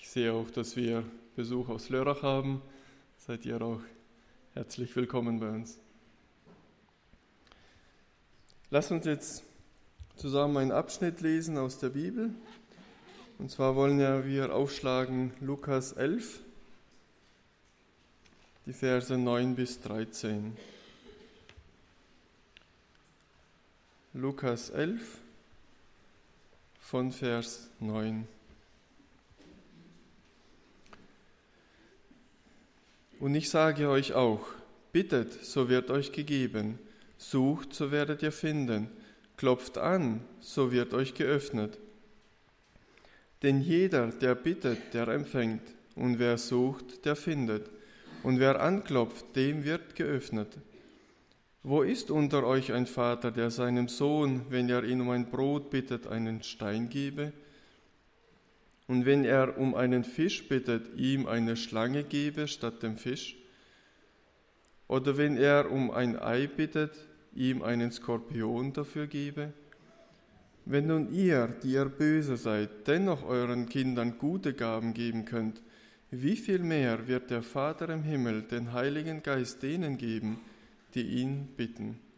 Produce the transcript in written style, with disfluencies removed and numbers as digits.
sehe auch, dass wir Besuch aus Lörrach haben. Seid ihr auch herzlich willkommen bei uns. Lasst uns jetzt zusammen einen Abschnitt lesen aus der Bibel. Und zwar wollen wir aufschlagen Lukas 11, die Verse 9 bis 13. Lukas 11 von Vers 9. Und ich sage euch auch, bittet, so wird euch gegeben, sucht, so werdet ihr finden, klopft an, so wird euch geöffnet. Denn jeder, der bittet, der empfängt, und wer sucht, der findet, und wer anklopft, dem wird geöffnet. Wo ist unter euch ein Vater, der seinem Sohn, wenn er ihn um ein Brot bittet, einen Stein gebe? Und wenn er um einen Fisch bittet, ihm eine Schlange gebe statt dem Fisch? Oder wenn er um ein Ei bittet, ihm einen Skorpion dafür gebe? Wenn nun ihr, die ihr böse seid, dennoch euren Kindern gute Gaben geben könnt, wie viel mehr wird der Vater im Himmel den Heiligen Geist denen geben, die ihn bitten?